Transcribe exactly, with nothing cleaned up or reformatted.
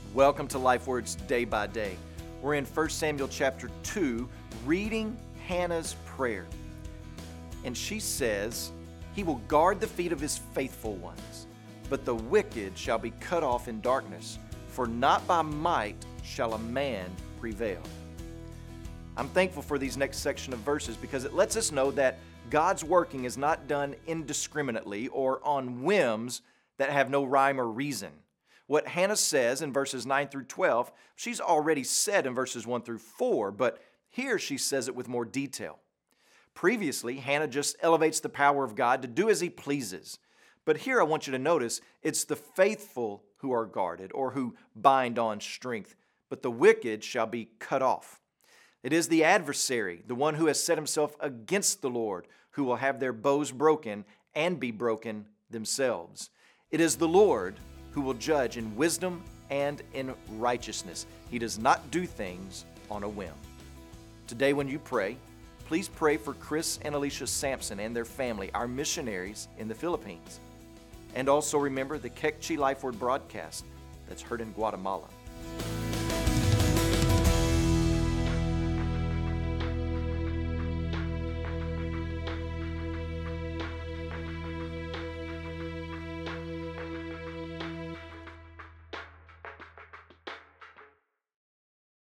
Welcome to Life Words Day by Day. We're in First Samuel chapter two, reading Hannah's prayer. And she says, "He will guard the feet of his faithful ones, but the wicked shall be cut off in darkness, for not by might shall a man prevail." I'm thankful for these next section of verses because it lets us know that God's working is not done indiscriminately or on whims that have no rhyme or reason. What Hannah says in verses nine through twelve, she's already said in verses one through four, but here she says it with more detail. Previously, Hannah just elevates the power of God to do as he pleases. But here I want you to notice it's the faithful who are guarded or who bind on strength, but the wicked shall be cut off. It is the adversary, the one who has set himself against the Lord, who will have their bows broken and be broken themselves. It is the Lord who will judge in wisdom and in righteousness. He does not do things on a whim. Today when you pray, please pray for Chris and Alicia Sampson and their family, our missionaries in the Philippines. And also remember the Kekchi Life Word broadcast that's heard in Guatemala.